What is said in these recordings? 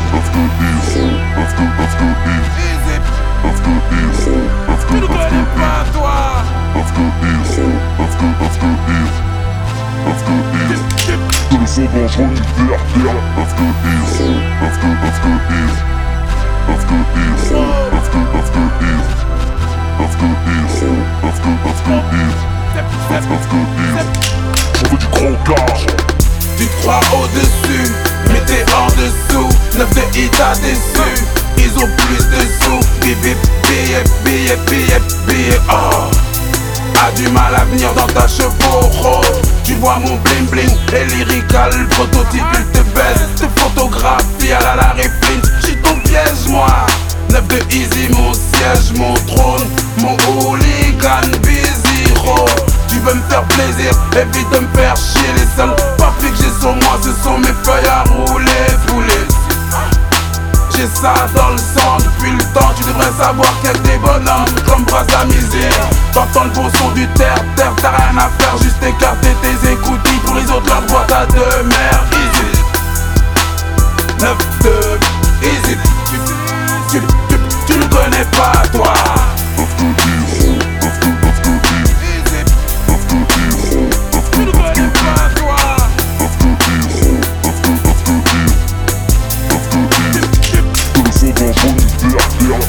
Tu ne connais pas toi. Que le son dangereux nucléaire. On veut du croquage. Tu te crois au-dessus, mais t'es en dessous. 9 de hit à déçu, ils ont plus de sous. Bip billet, oh. A du mal à venir dans ta chevaux. Tu vois mon bling bling et lyrical prototype, il te baise, te photographie à la Larry Flint. J'suis ton piège moi. 9 de easy, mon siège, mon trône, mon hooligan bizarro. Tu veux me faire plaisir, évite de me faire chier. Les seuls papiers que j'ai sur moi, ce sont mes feuilles à rouler, fouler. J'ai ça dans le sang depuis le temps. Tu devrais savoir qu'il y a des bonhommes comme Brazza Misère. T'entends le beau son du terre-terre, t'as rien à faire, juste écarter tes écoutilles. Pour les autres, leur boîte à deux mères. Easy 9 de easy. Tu ne connais pas toi. Tu ne connais pas toi. Que le son dangereux nucléaire.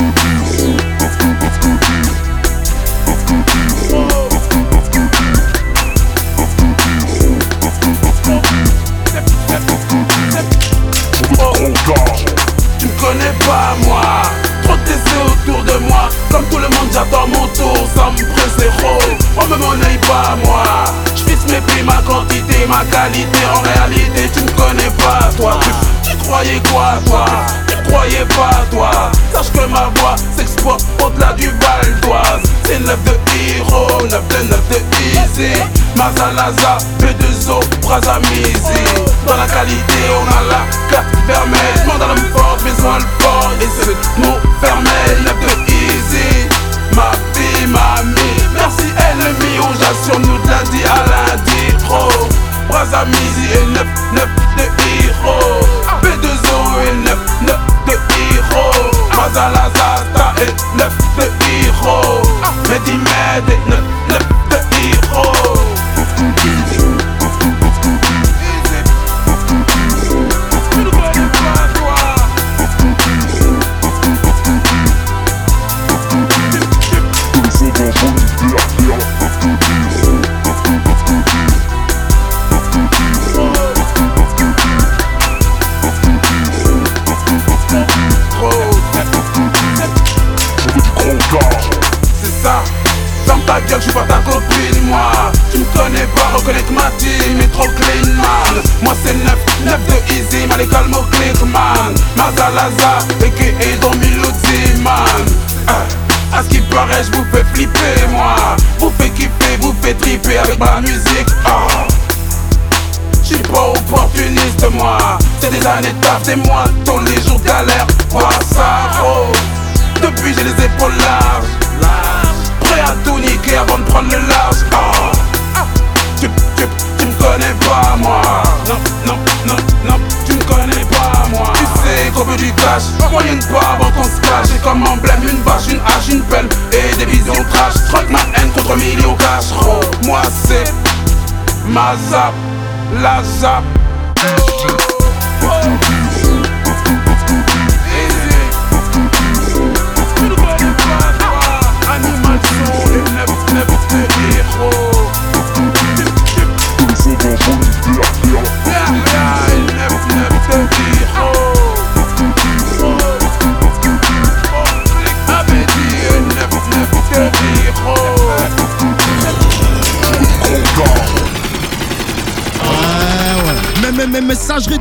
Tu me connais pas moi. Trop de TC autour de moi. Comme tout le monde j'attends mon tour. Sans me presser trop. On me monnaie pas moi. J'fixe mes prix, ma quantité, ma qualité. En réalité tu me connais pas toi. Tu croyais quoi toi? Tu croyais pas toi? Sache que ma voix s'exporte au-delà du Val d'Oise. C'est 9 de héros, 9 de easy. Mazalaza, P2O, Brazza Misère. Dans la qualité on a la carte vermeille. Demande à l'homme fort, besoin le fort. Et c'est le mot fermé, 9 de easy. Ma fille, mamie, merci ennemi. On j'assure nous de lundi à lundi. Trop Brazza Misère et 9 de héros. P2O et 9 de héros. Mazalaza et 9 de héros. Mehdi Med et 9 de héros. Tu ne connais pas toi. Que le son dangereux nucléaire. C'est ça, ferme ta gueule, j'suis pas ta copine moi. Tu me connais pas, reconnais que ma team est trop clean man. Moi c'est 9 de easy, mal école mon click man. Mazalaza, a.k.a. Don Miluzi man. À ce qui paraît, j'vous fais flipper moi. Vous fais kiffer, vous fais triper avec ma musique. J'suis pas opportuniste moi. C'est des années taf, des mois, tous les jours galère. Quoi ça, oh. Depuis j'ai les épaules larges. Prêt à tout niquer avant de prendre le large. Tu me connais pas moi. Non, tu me connais pas moi. Tu sais qu'on veut du cash, moyen de pas avant qu'on se cache. J'ai comme emblème une vache, une hache, une pelle et des visions trash. J'troque ma haine contre millions cash. Oh, moi c'est ma zap, la zap. Mes messageries